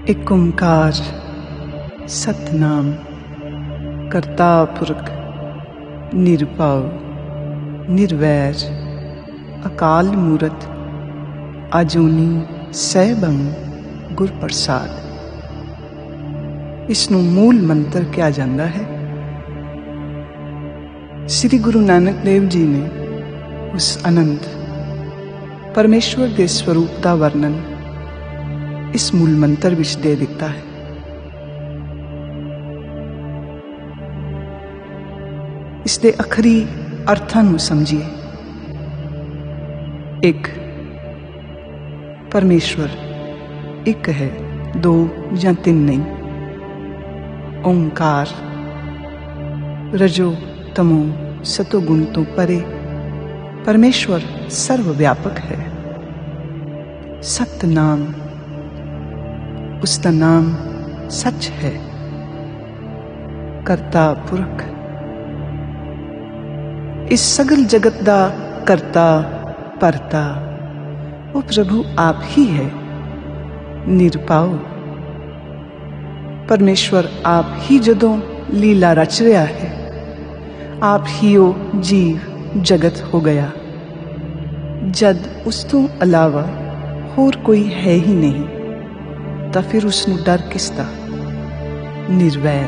एक ओंकार सतनाम करता पुरख निरभउ निर्वैर अकाल मूरत आजूनी सैभं गुर प्रसाद। इसनूं मूल मंत्र किया जाता है। श्री गुरु नानक देव जी ने उस अनंत परमेश्वर के स्वरूप का वर्णन इस मूल मंत्र विच दे दिता है। इसके अखरी अर्थां नूं समझिए। एक, परमेश्वर एक है, दो या तीन नहीं। ओंकार रजो तमो सतोगुण तो परे परमेश्वर सर्वव्यापक है। सतनाम उसका नाम सच है। करता पुरख इस सगल जगत दा करता परता वो प्रभु आप ही है। निरपाओ परमेश्वर आप ही जदों लीला रच रहा है, आप ही वो जीव जगत हो गया। जद उस तो अलावा होर कोई है ही नहीं, तो फिर उसनूं डर किसदा। निर्वैर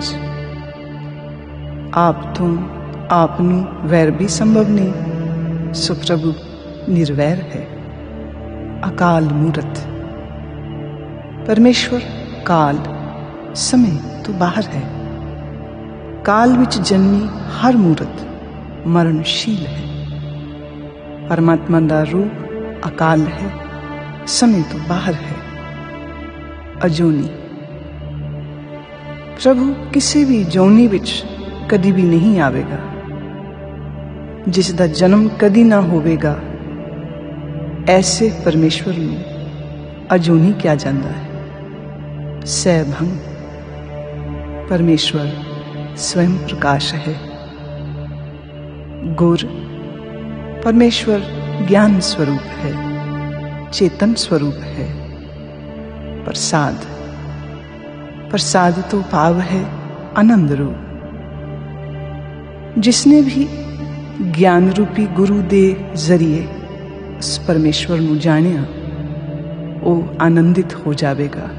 आप तो आपनूं वैर भी संभव नहीं, सो प्रभु निर्वैर है। अकाल मूरत परमेश्वर काल समय तो बाहर है। काल विच जन्मी हर मूरत मरणशील है। परमात्मा का रूप अकाल है, समय तो बाहर है। अजोनी प्रभु किसी भी जोनी विच कदी भी नहीं आवेगा, जिसका जन्म कदी ना होवेगा। ऐसे परमेश्वर में अजोनी क्या जाता है। सैभं परमेश्वर स्वयं प्रकाश है। गुर परमेश्वर ज्ञान स्वरूप है, चेतन स्वरूप है। प्रसाद प्रसाद तो भाव है आनंद रूप। जिसने भी ज्ञान रूपी गुरु दे जरिए उस परमेश्वर नूं जानिया, वो आनंदित हो जाएगा।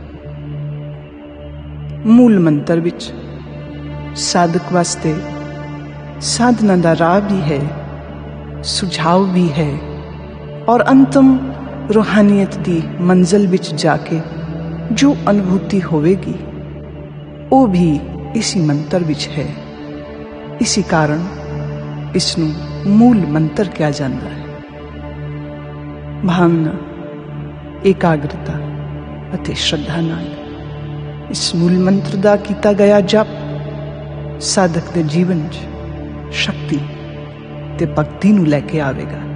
मूल मंत्र विच साधक वास्ते साधना का राह भी है, सुझाव भी है, और अंतम रूहानियत की मंजिल विच जाके जो अनुभूति होवेगी वो भी इसी मंत्र विच है। इसी कारण इसनूं मूल मंत्र किया जाता है। भावना एकाग्रता अते श्रद्धा नाल इस मूल मंत्र का किया गया जप साधक के जीवन च शक्ति ते भक्ति नूं लैके आवेगा।